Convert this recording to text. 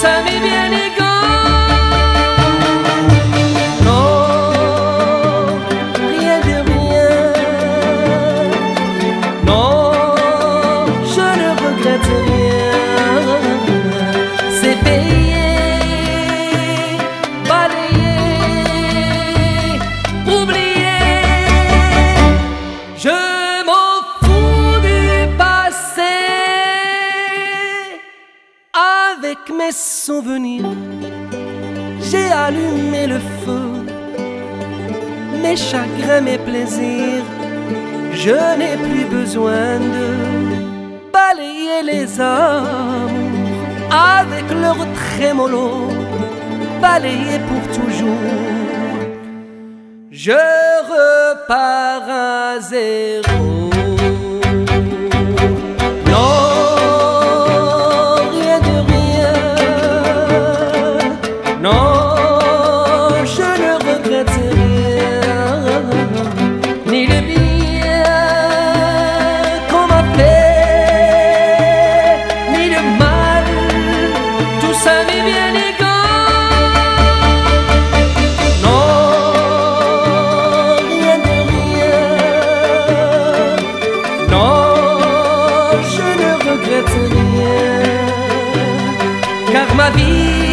ça m'est bien égal. Non, rien de rien. Non, je ne regrette rien. C'est payé, balayé, oublié. Je m'en fous du passé. Avec mes souvenirs, j'ai allumé le feu. Mes chagrins, mes plaisirs, je n'ai plus besoin de balayer les amours avec leur trémolo, balayer pour toujours. Je repars à zéro. Non, je ne regrette rien, ni le bien qu'on m'a fait, ni le mal, tout ça m'est bien égal. Non, rien de rien. Non, je ne regrette rien, car ma vie